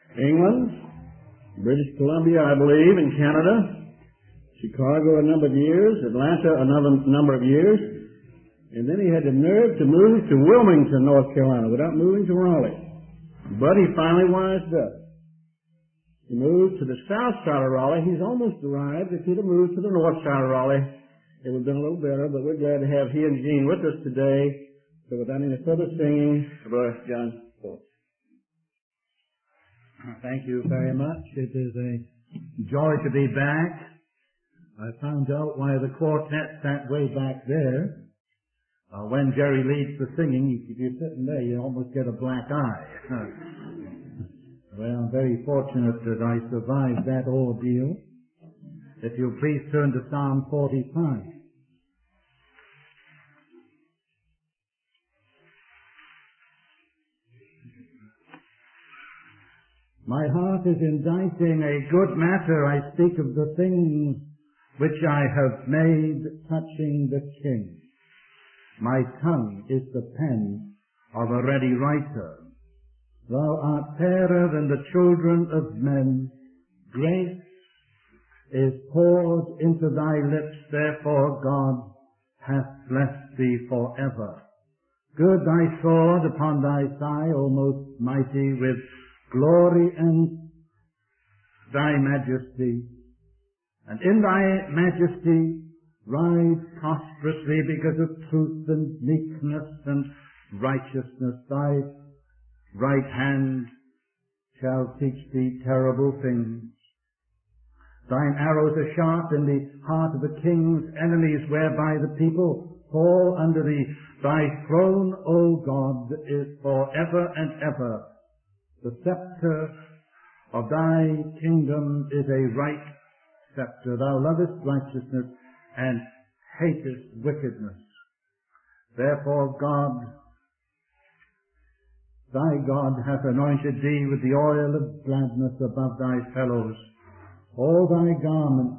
England, British Columbia, I believe, in Canada, Chicago a number of years, Atlanta another number of years, and then he had the nerve to move to Wilmington, North Carolina, without moving to Raleigh. But he finally wised up. He moved to the south side of Raleigh. He's almost arrived. If he'd have moved to the north side of Raleigh, it would have been a little better, but we're glad to have he and Jean with us today. So without any further singing, Brother John Phillips. Thank you very much. It is a joy to be back. I found out why the quartet sat way back there. When Jerry leads the singing, if you're sitting there, you almost get a black eye. Well, I'm very fortunate that I survived that ordeal. If you'll please turn to Psalm 45. My heart is inditing a good matter. I speak of the things which I have made touching the King. My tongue is the pen of a ready writer. Thou art fairer than the children of men. Grace is poured into thy lips, therefore God hath blessed thee forever. Gird thy sword upon thy thigh, O most mighty, with glory and thy majesty. And in thy majesty ride prosperously because of truth and meekness and righteousness. Thy right hand shall teach thee terrible things. Thine arrows are sharp in the heart of the king's enemies, whereby the people fall under thee. Thy throne, O God, is forever and ever. The scepter of thy kingdom is a right scepter. Thou lovest righteousness and hatest wickedness. Therefore God, thy God, hath anointed thee with the oil of gladness above thy fellows. All thy garments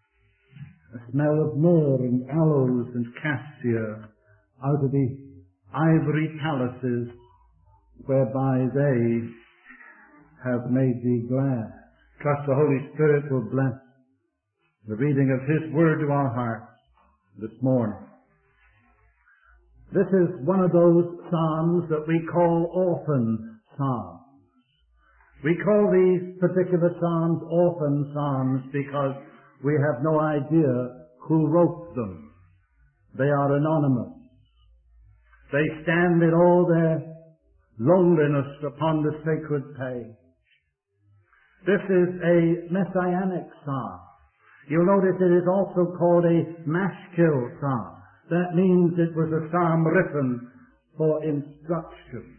smell of myrrh and aloes and cassia out of the ivory palaces whereby they have made thee glad. Trust the Holy Spirit will bless the reading of His Word to our hearts this morning. This is one of those psalms that we call orphan psalms. We call these particular psalms orphan psalms because we have no idea who wrote them. They are anonymous. They stand in all their loneliness upon the sacred page. This is a messianic psalm. You'll notice it is also called a maskil psalm. That means it was a psalm written for instruction.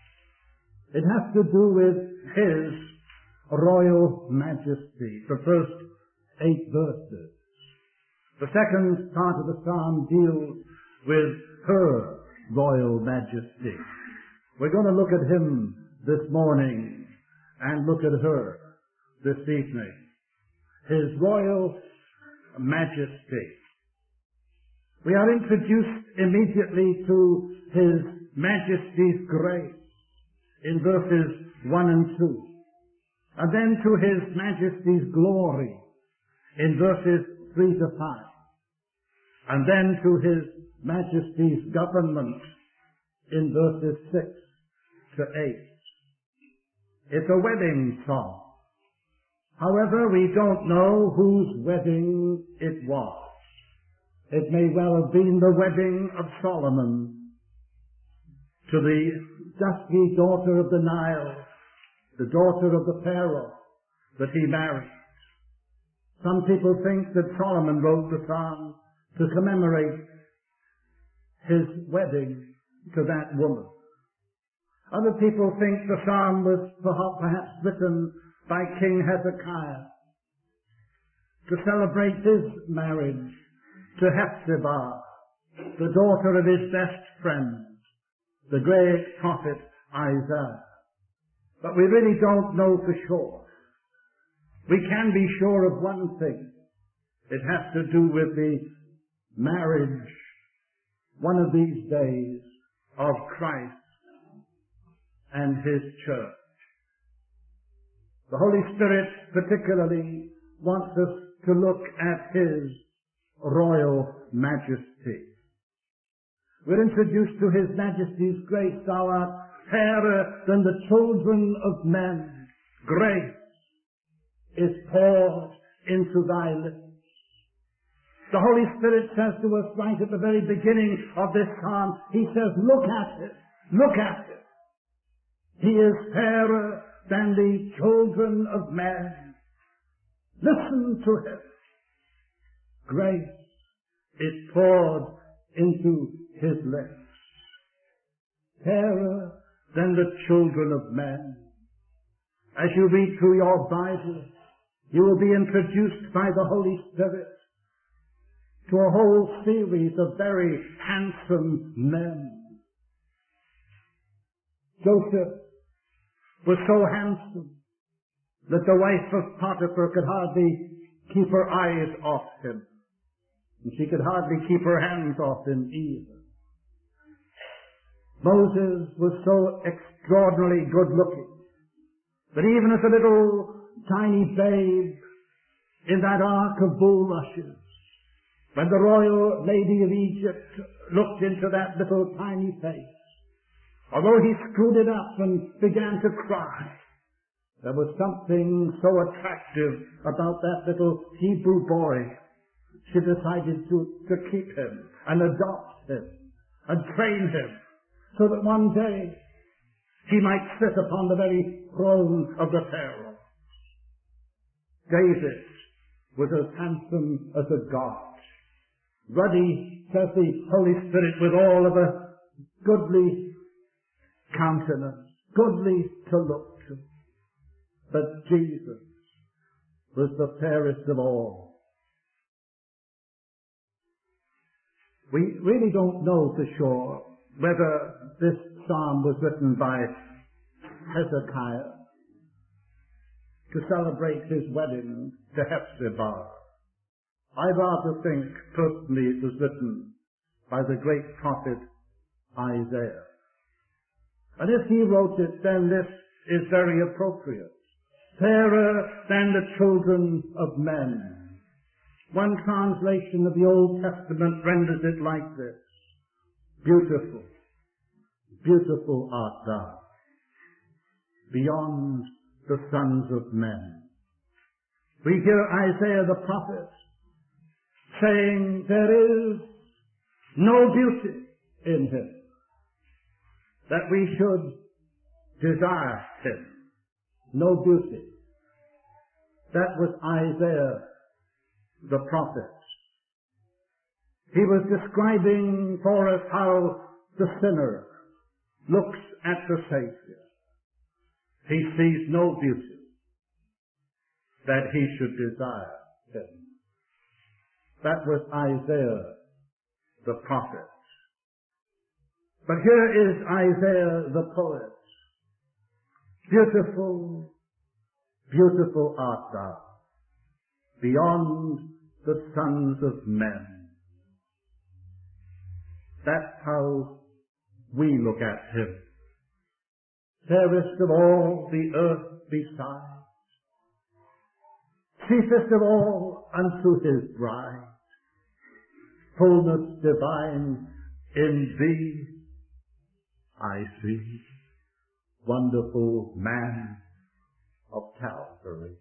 It has to do with His royal majesty, the first 8 verses. The second part of the psalm deals with her royal majesty. We're going to look at Him this morning and look at her this evening. His royal majesty. We are introduced immediately to His Majesty's grace in verses 1 and 2. And then to His Majesty's glory in verses 3 to 5. And then to His Majesty's government in verses 6 to 8. It's a wedding song. However, we don't know whose wedding it was. It may well have been the wedding of Solomon to the dusky daughter of the Nile, the daughter of the Pharaoh that he married. Some people think that Solomon wrote the psalm to commemorate his wedding to that woman. Other people think the psalm was perhaps written by King Hezekiah to celebrate his marriage to Hephzibah, the daughter of his best friend, the great prophet Isaiah. But we really don't know for sure. We can be sure of one thing. It has to do with the marriage, one of these days, of Christ and His church. The Holy Spirit particularly wants us to look at His royal majesty. We're introduced to His Majesty's grace. Thou art fairer than the children of men. Grace is poured into thy lips. The Holy Spirit says to us right at the very beginning of this psalm, He says, look at it, look at it. He is fairer than the children of men. Listen to Him. Grace is poured into His lips. Fairer than the children of men. As you read through your Bible, you will be introduced by the Holy Spirit to a whole series of very handsome men. Joseph was so handsome that the wife of Potiphar could hardly keep her eyes off him. And she could hardly keep her hands off him either. Moses was so extraordinarily good looking that even as a little tiny babe in that ark of bulrushes, when the royal lady of Egypt looked into that little tiny face, although he screwed it up and began to cry, there was something so attractive about that little Hebrew boy. She decided to keep him and adopt him and train him so that one day he might sit upon the very throne of the Pharaoh. David was as handsome as a god. Ruddy, says the Holy Spirit, with all of a goodly countenance, goodly to look to. But Jesus was the fairest of all. We really don't know for sure whether this psalm was written by Hezekiah to celebrate his wedding to Hephzibah. I rather think, personally, it was written by the great prophet Isaiah. And if he wrote it, then this is very appropriate. Fairer than the children of men. One translation of the Old Testament renders it like this: beautiful, beautiful art thou, beyond the sons of men. We hear Isaiah the prophet saying there is no beauty in him, that we should desire him. No beauty. That was Isaiah the prophet. He was describing for us how the sinner looks at the Savior. He sees no beauty that he should desire him. That was Isaiah the prophet. But here is Isaiah the poet. Beautiful, beautiful art thou, beyond the sons of men. That's how we look at him. Fairest of all the earth beside, chiefest of all unto his bride, fullness divine in thee I see. Wonderful man of Calvary.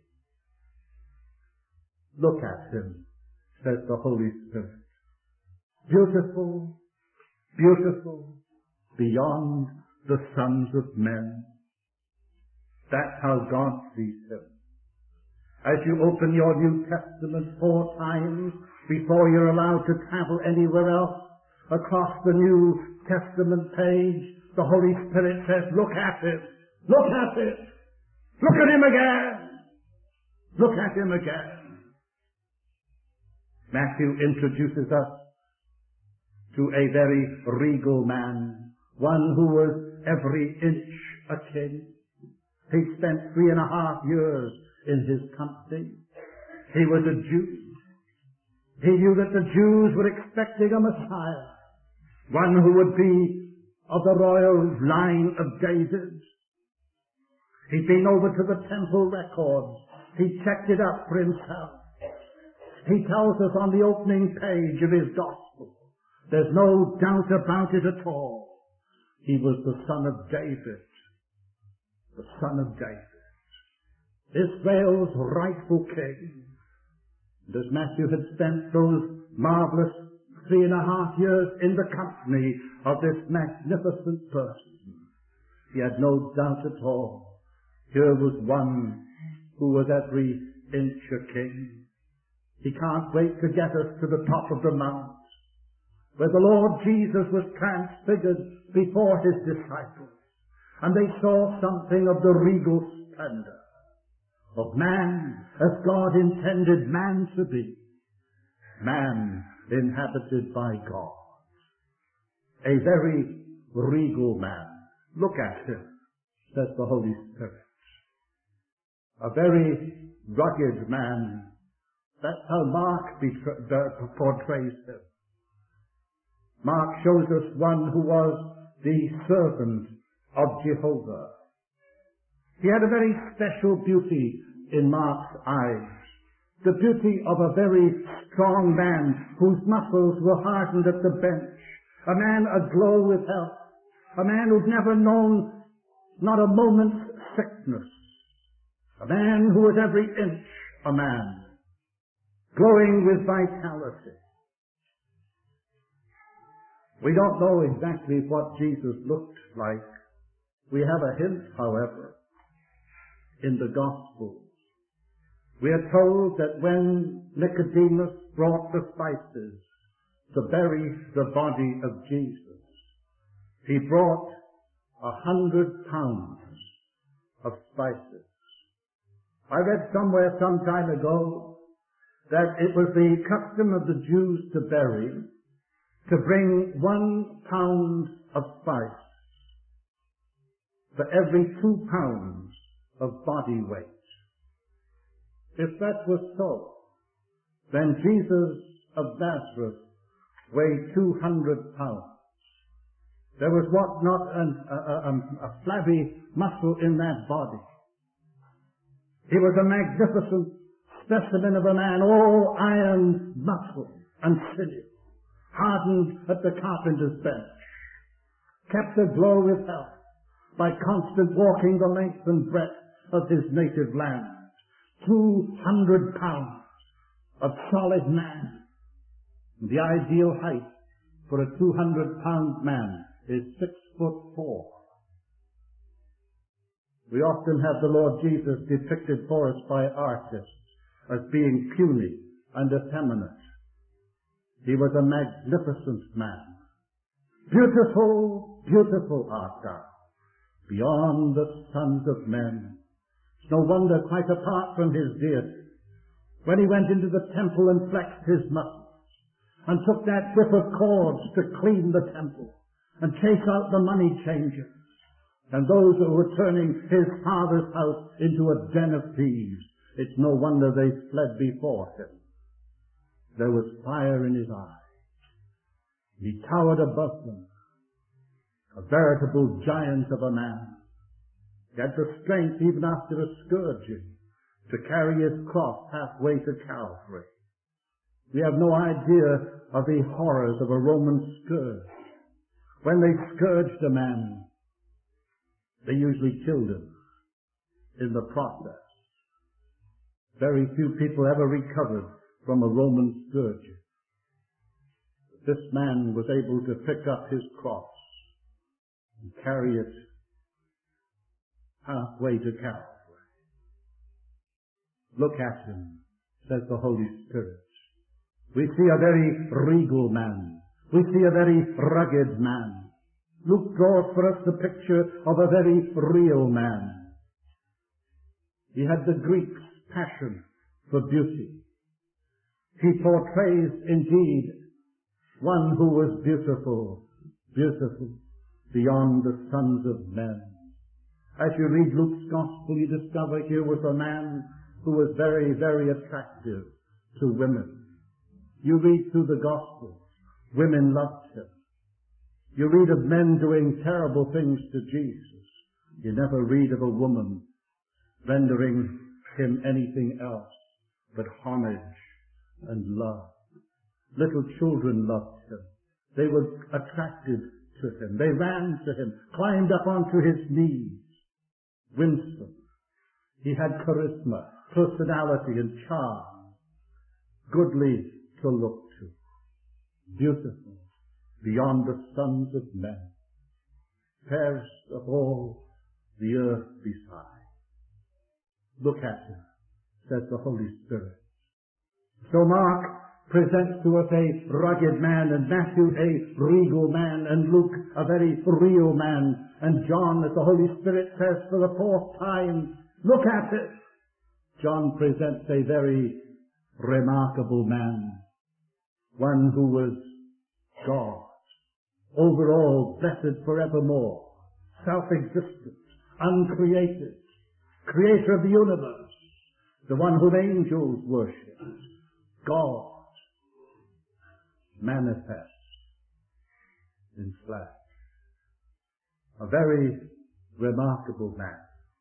Look at him, says the Holy Spirit. Beautiful, beautiful, beyond the sons of men. That's how God sees him. As you open your New Testament 4 times before you're allowed to travel anywhere else across the New Testament page, the Holy Spirit says, look at it, look at it, look at him again, look at him again. Matthew introduces us to a very regal man, one who was every inch a king. He spent 3.5 years in his country. He was a Jew. He knew that the Jews were expecting a Messiah, one who would be of the royal line of David. He'd been over to the temple records. He checked it up for himself. He tells us on the opening page of his gospel, there's no doubt about it at all. He was the son of David. The son of David. Israel's rightful king. And as Matthew had spent those marvelous 3.5 years in the company of this magnificent person, he had no doubt at all. Here was one who was every inch a king. He can't wait to get us to the top of the mount, where the Lord Jesus was transfigured before his disciples, and they saw something of the regal splendor of man as God intended man to be. Man inhabited by God. A very regal man. Look at him, says the Holy Spirit. A very rugged man. That's how Mark portrays him. Mark shows us one who was the servant of Jehovah. He had a very special beauty in Mark's eyes. The beauty of a very strong man whose muscles were hardened at the bench. A man aglow with health. A man who'd never known not a moment's sickness. A man who was every inch a man, glowing with vitality. We don't know exactly what Jesus looked like. We have a hint, however, in the Gospels. We are told that when Nicodemus brought the spices to bury the body of Jesus, he brought 100 pounds of spices. I read somewhere some time ago that it was the custom of the Jews to bury, to bring 1 pound of spice for every 2 pounds of body weight. If that was so, then Jesus of Nazareth weighed 200 pounds. There was not a flabby muscle in that body. He was a magnificent specimen of a man, all iron muscle and sinew, hardened at the carpenter's bench, kept aglow with health by constant walking the length and breadth of his native land. 200 pounds of solid man. The ideal height for a 200-pound man is 6'4". We often have the Lord Jesus depicted for us by artists as being puny and effeminate. He was a magnificent man. Beautiful, beautiful art thou, beyond the sons of men. It's no wonder, quite apart from his deity, when he went into the temple and flexed his muscles, and took that whip of cords to clean the temple, and chase out the money changers, and those who were turning his father's house into a den of thieves. It's no wonder they fled before him. There was fire in his eye. He towered above them, a veritable giant of a man. He had the strength, even after a scourging, to carry his cross halfway to Calvary. We have no idea of the horrors of a Roman scourge. When they scourged a man, they usually killed him in the process. Very few people ever recovered from a Roman scourge. This man was able to pick up his cross and carry it halfway to Calvary. Look at him, says the Holy Spirit. We see a very regal man. We see a very rugged man. Luke draws for us the picture of a very real man. He had the Greek's passion for beauty. He portrays indeed one who was beautiful, beautiful beyond the sons of men. As you read Luke's Gospel, you discover here was a man who was very, very attractive to women. You read through the Gospels, women loved him. You read of men doing terrible things to Jesus. You never read of a woman rendering him anything else but homage and love. Little children loved him. They were attracted to him. They ran to him, climbed up onto his knees. Winsome. He had charisma, personality, and charm. Goodly to look to. Beautiful beyond the sons of men. Fairest of all the earth beside. Look at him, says the Holy Spirit. So Mark presents to us a rugged man, and Matthew a regal man, and Luke a very real man, and John, as the Holy Spirit says for the fourth time, look at it. John presents a very remarkable man, one who was God, over all, blessed forevermore, self-existent, uncreated, creator of the universe, the one whom angels worship, God, manifest in flesh. A very remarkable man.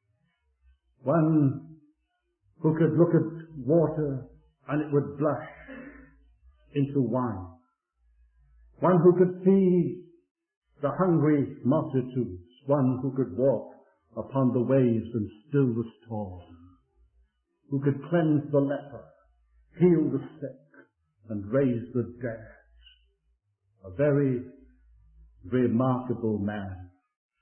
One who could look at water and it would blush into wine. One who could feed the hungry multitudes. One who could walk upon the waves and still the storm. Who could cleanse the leper, heal the sick, and raise the dead. A very remarkable man.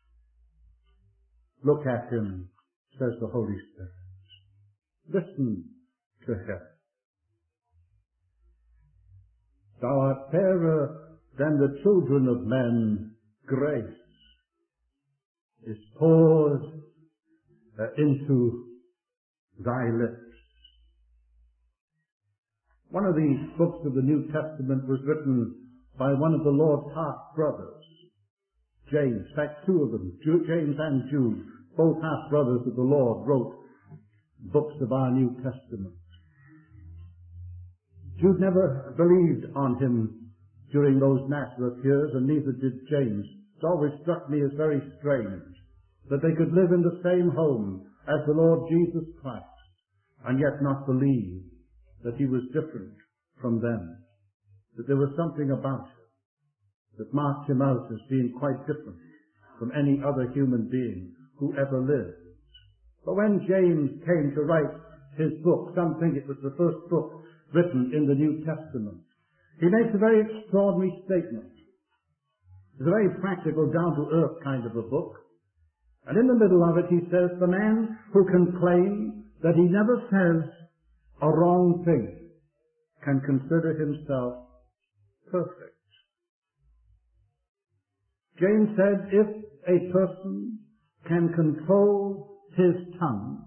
Look at him, says the Holy Spirit. Listen to him. Thou art fairer than the children of men. Grace is poured into thy lips. One of these books of the New Testament was written by one of the Lord's half-brothers, James. In fact, two of them, James and Jude, both half-brothers of the Lord, wrote books of our New Testament. Jude never believed on him during those Nazareth years, and neither did James. It always struck me as very strange that they could live in the same home as the Lord Jesus Christ and yet not believe that he was different from them, that there was something about him that marked him out as being quite different from any other human being who ever lived. But when James came to write his book, some think it was the first book written in the New Testament, he makes a very extraordinary statement. It's a very practical, down-to-earth kind of a book. And in the middle of it he says, the man who can claim that he never says a wrong thing can consider himself perfect. James said, if a person can control his tongue,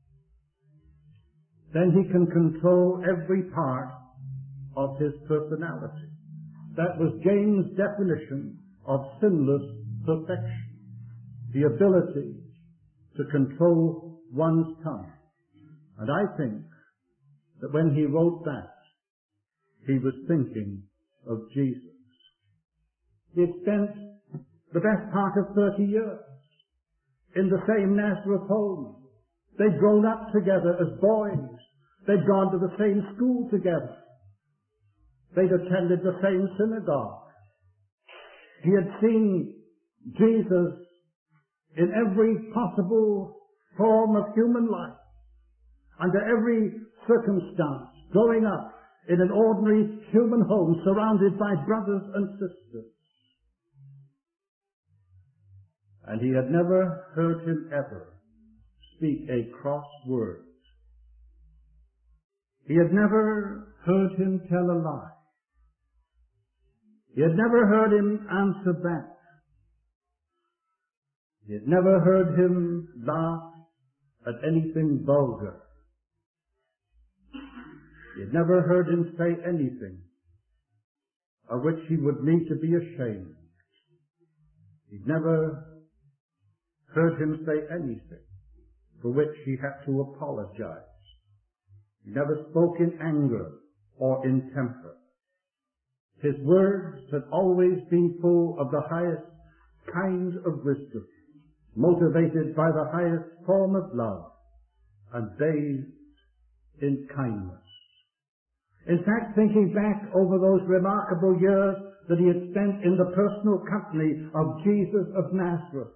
then he can control every part of his personality. That was James' definition of sinless perfection. The ability to control one's tongue. And I think that when he wrote that, he was thinking of Jesus. He had spent the best part of 30 years in the same Nazareth home. They'd grown up together as boys. They'd gone to the same school together. They'd attended the same synagogue. He had seen Jesus in every possible form of human life, under every circumstance, growing up in an ordinary human home surrounded by brothers and sisters. And he had never heard him ever speak a cross word. He had never heard him tell a lie. He had never heard him answer back. He had never heard him laugh at anything vulgar. He had never heard him say anything of which he would need to be ashamed. He'd never heard him say anything for which he had to apologize. He never spoke in anger or in temper. His words had always been full of the highest kind of wisdom, motivated by the highest form of love, and bathed in kindness. In fact, thinking back over those remarkable years that he had spent in the personal company of Jesus of Nazareth,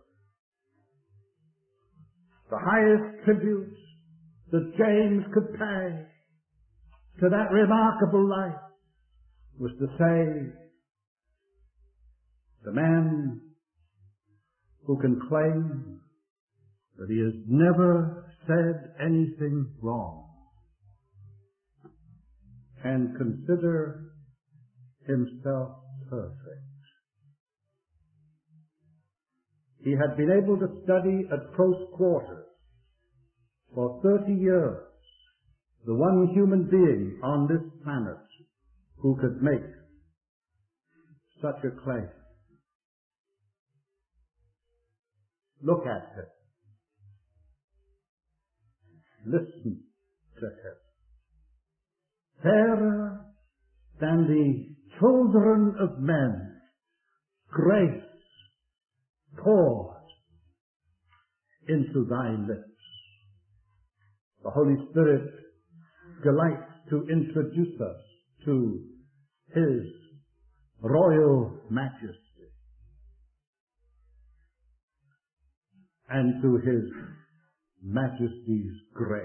the highest tribute that James could pay to that remarkable life was to say, the man who can claim that he has never said anything wrong and consider himself perfect. He had been able to study at close quarters for 30 years the one human being on this planet who could make such a claim. Look at him. Listen to him. Fairer than the children of men, grace poured into thy lips. The Holy Spirit delights to introduce us to His royal majesty and to His majesty's grace.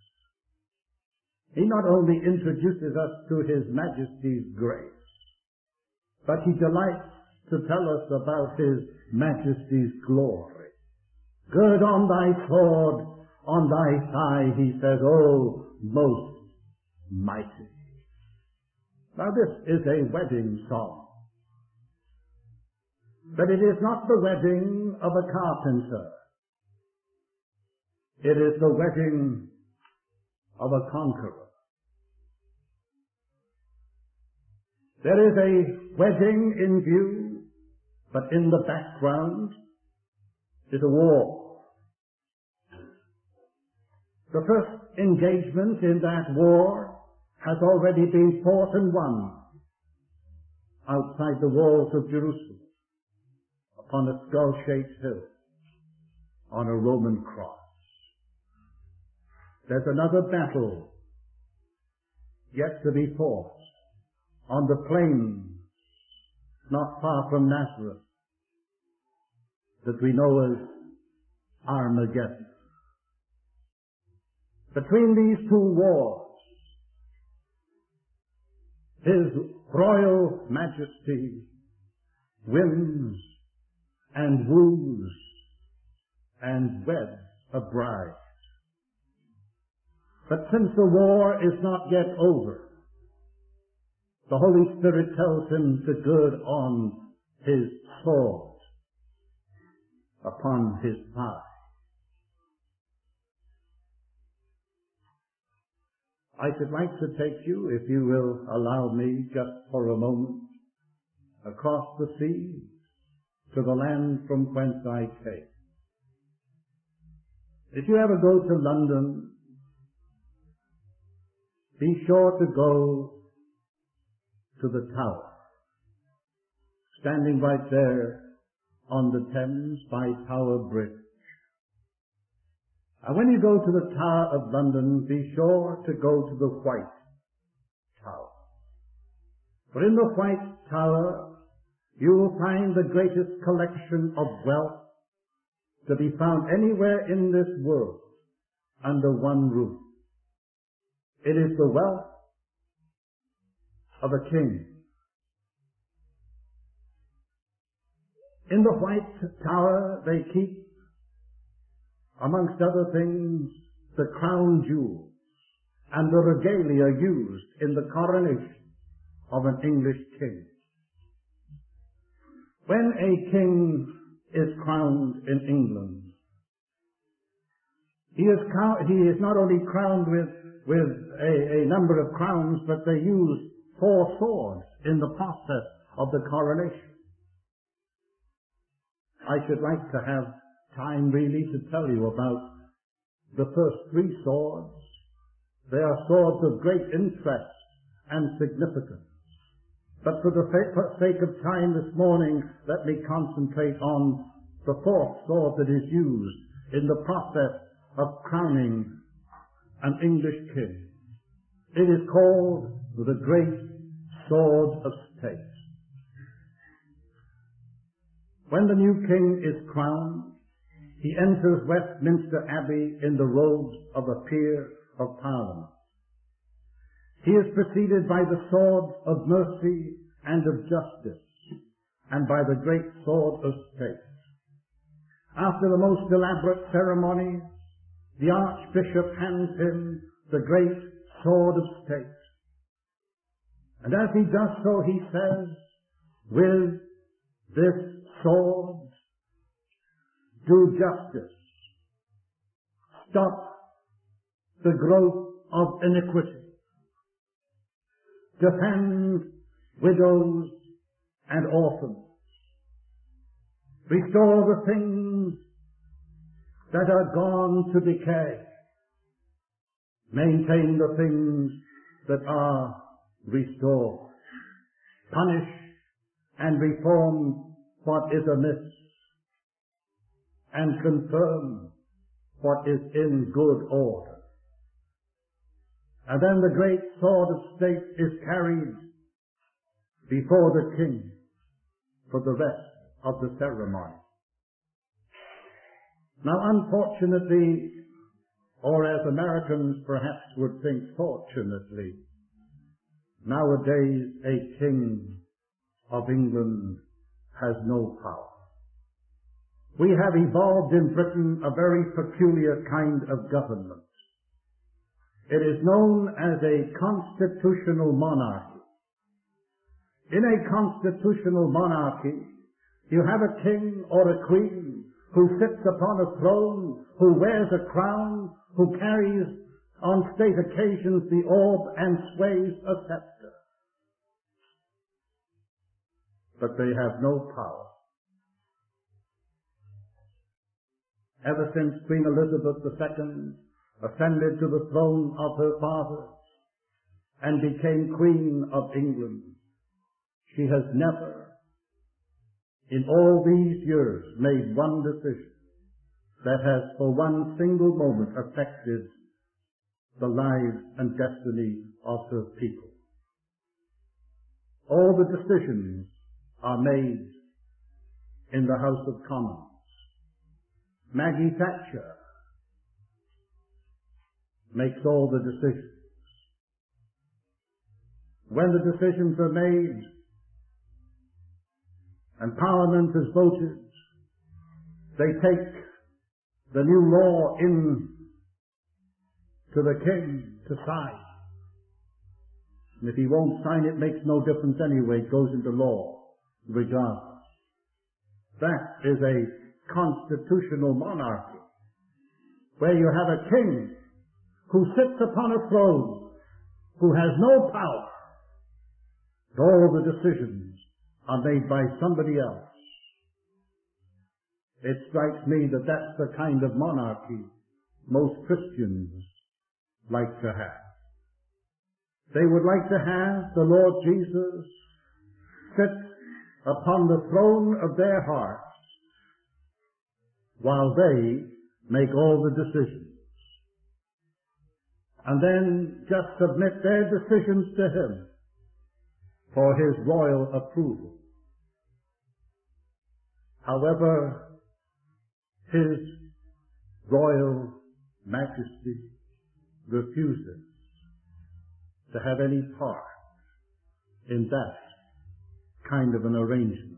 He not only introduces us to His majesty's grace, but He delights to tell us about His majesty's glory. Gird on thy sword, on thy thigh, he says, O most mighty. Now this is a wedding song. But it is not the wedding of a carpenter. It is the wedding of a conqueror. There is a wedding in view, but in the background is a war. The first engagement in that war has already been fought and won outside the walls of Jerusalem, upon a skull-shaped hill, on a Roman cross. There's another battle yet to be fought on the plains not far from Nazareth that we know as Armageddon. Between these two wars, His Royal Majesty wins and woos and weds a bride. But since the war is not yet over, the Holy Spirit tells him to gird on his sword upon his thigh. I should like to take you, if you will allow me just for a moment, across the sea to the land from whence I came. If you ever go to London, be sure to go to the Tower, standing right there on the Thames by Tower Bridge. And when you go to the Tower of London, be sure to go to the White Tower. For in the White Tower, you will find the greatest collection of wealth to be found anywhere in this world under one roof. It is the wealth of a king. In the White Tower, they keep, amongst other things, the crown jewels and the regalia used in the coronation of an English king. When a king is crowned in England, he is not only crowned with a number of crowns, but they use 4 swords in the process of the coronation. I should like to have time really to tell you about the first 3 swords. They are swords of great interest and significance. But for the sake of time this morning, let me concentrate on the 4th sword that is used in the process of crowning an English king. It is called the Great Sword of State. When the new king is crowned, he enters Westminster Abbey in the robes of a peer of Parliament. He is preceded by the sword of mercy and of justice, and by the great sword of state. After the most elaborate ceremonies, the Archbishop hands him the great sword of state. And as he does so, he says, "With this sword, do justice, stop the growth of iniquity, defend widows and orphans, restore the things that are gone to decay, maintain the things that are restored, punish and reform what is amiss, and confirm what is in good order." And then the great sword of state is carried before the king for the rest of the ceremony. Now, unfortunately, or as Americans perhaps would think fortunately, nowadays a king of England has no power. We have evolved in Britain a very peculiar kind of government. It is known as a constitutional monarchy. In a constitutional monarchy, you have a king or a queen who sits upon a throne, who wears a crown, who carries on state occasions the orb and sways a scepter. But they have no power. Ever since Queen Elizabeth II ascended to the throne of her fathers and became Queen of England, she has never, in all these years, made one decision that has for one single moment affected the lives and destiny of her people. All the decisions are made in the House of Commons. Maggie Thatcher makes all the decisions. When the decisions are made and Parliament has voted, they take the new law in to the king to sign. And if he won't sign it, makes no difference anyway, it goes into law regardless. That is a constitutional monarchy, where you have a king who sits upon a throne, who has no power, and all the decisions are made by somebody else. It strikes me that that's the kind of monarchy most Christians like to have. They would like to have the Lord Jesus sit upon the throne of their hearts while they make all the decisions, and then just submit their decisions to him for his royal approval. However, his royal majesty refuses to have any part in that kind of an arrangement.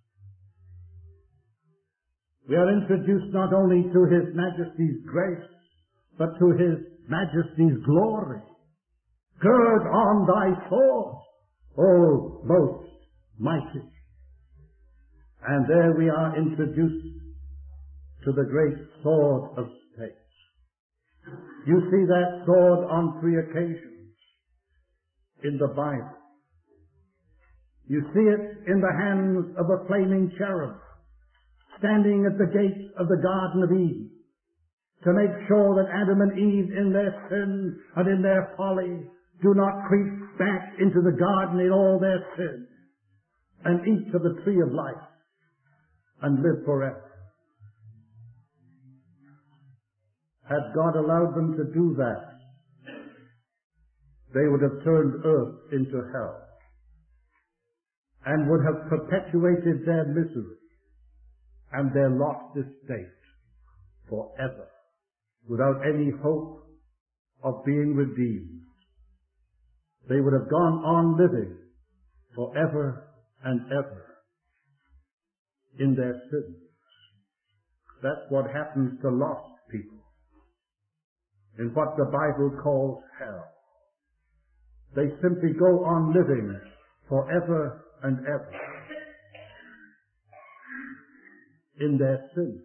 We are introduced not only to His Majesty's grace, but to His Majesty's glory. Gird on thy sword, O most mighty. And there we are introduced to the great sword of state. You see that sword on 3 occasions in the Bible. You see it in the hands of a flaming cherub standing at the gates of the Garden of Eden to make sure that Adam and Eve in their sin and in their folly do not creep back into the garden in all their sin and eat of the tree of life and live forever. Had God allowed them to do that, they would have turned earth into hell and would have perpetuated their misery and their lost estate forever without any hope of being redeemed. They would have gone on living forever and ever in their sins. That's what happens to lost people in what the Bible calls hell. They simply go on living forever and ever in their sins.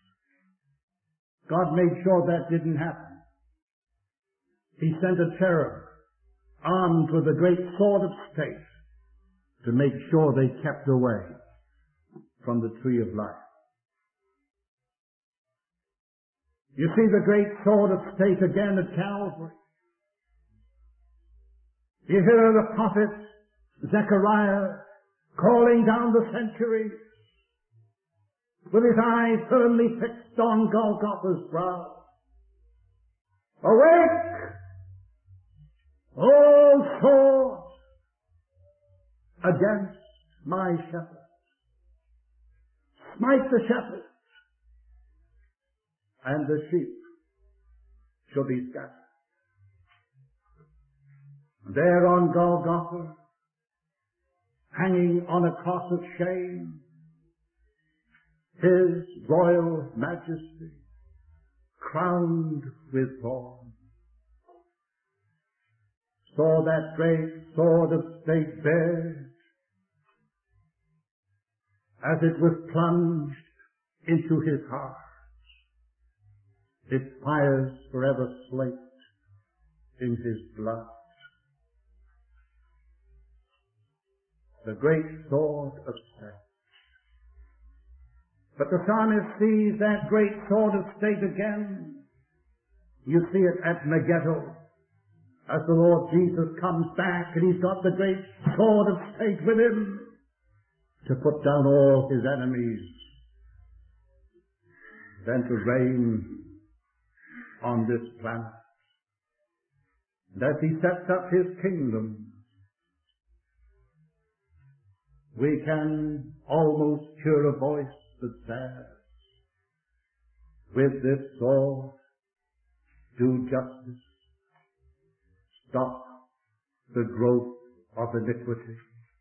God made sure that didn't happen. He sent a cherub armed with a great sword of state to make sure they kept away from the tree of life. You see the great sword of state again at Calvary. You hear the prophet Zechariah calling down the centuries with his eyes firmly fixed on Golgotha's brow. Awake, O sword, against my shepherd. Smite the shepherd, and the sheep shall be scattered. There on Golgotha, hanging on a cross of shame, His royal majesty, crowned with thorns, saw that great sword of state bared as it was plunged into his heart. Its fires forever slaked in his blood. The great sword of state. But the psalmist sees that great sword of state again. You see it at Megiddo, as the Lord Jesus comes back and he's got the great sword of state with him to put down all his enemies, then to reign on this planet. And as he sets up his kingdom, we can almost hear a voice that says, with this sword, do justice, stop the growth of iniquity,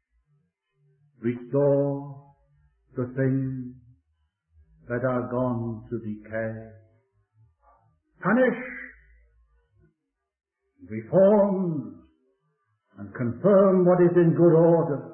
restore the things that are gone to decay, punish, reform, and confirm what is in good order.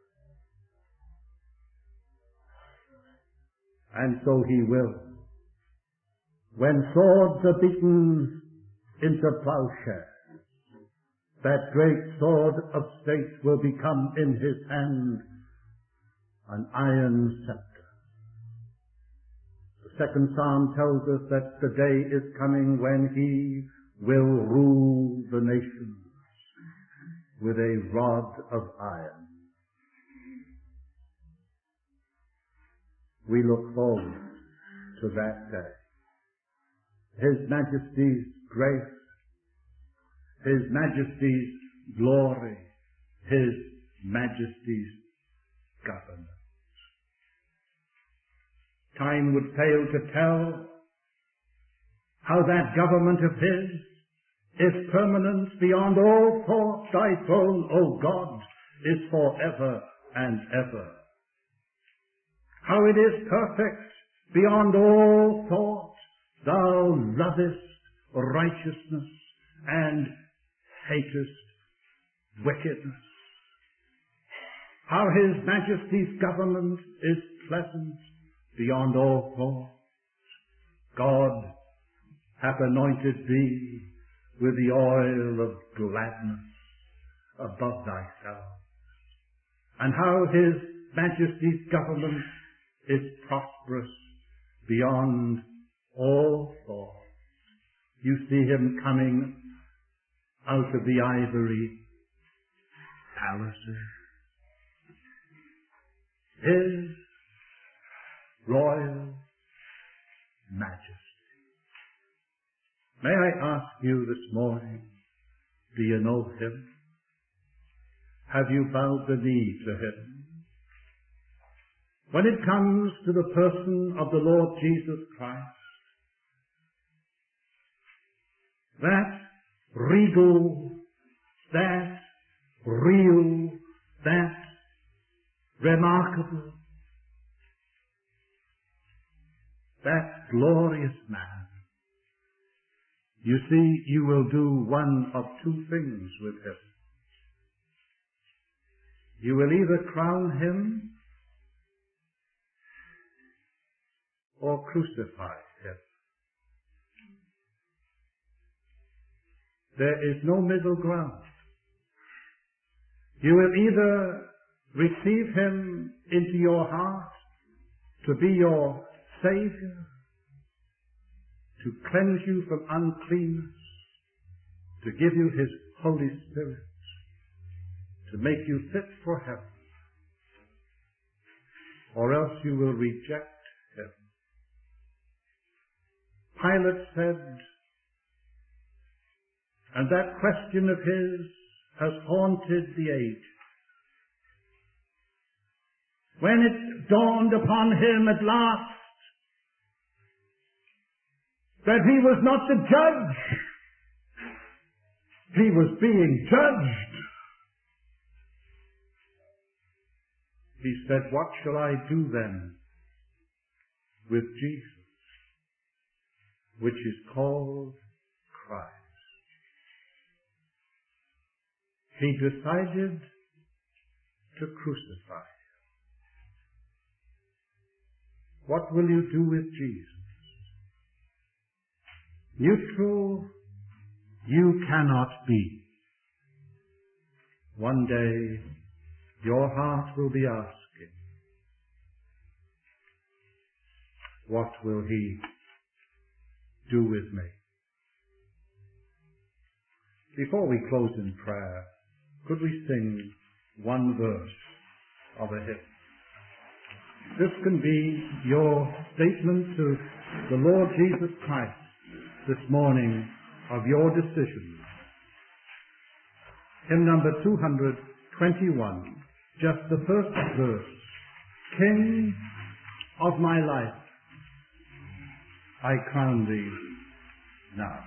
And so he will. When swords are beaten into plowshares, that great sword of state will become in his hand an iron scepter. The second Psalm tells us that the day is coming when he will rule the nations with a rod of iron. We look forward to that day. His Majesty's grace, His Majesty's glory, His Majesty's government. Time would fail to tell how that government of His is permanent beyond all thought. Thy throne, O God, is forever and ever. How it is perfect beyond all thought. Thou lovest righteousness and hatest wickedness. How His Majesty's government is pleasant beyond all thought. God hath anointed thee with the oil of gladness above thyself. And how His Majesty's government is prosperous beyond all thought. You see him coming out of the ivory palaces. His royal majesty. May I ask you this morning, Do you know him? Have you bowed the knee to him? When it comes to the person of the Lord Jesus Christ, that regal, that real, that remarkable, that glorious man, you see, you will do one of two things with him. You will either crown him or crucify him. There is no middle ground. You will either receive him into your heart to be your Savior, to cleanse you from uncleanness, to give you his Holy Spirit, to make you fit for heaven, or else you will reject him. Pilate said, and that question of his has haunted the age. When it dawned upon him at last that he was not the judge, he was being judged. He said, what shall I do then with Jesus, which is called Christ? He decided to crucify him. What will you do with Jesus? Neutral you cannot be. One day your heart will be asking, what will he do with me? Before we close in prayer, could we sing one verse of a hymn? This can be your statement to the Lord Jesus Christ this morning of your decision. Hymn number 221, just the first verse. King of my life, I crown thee now.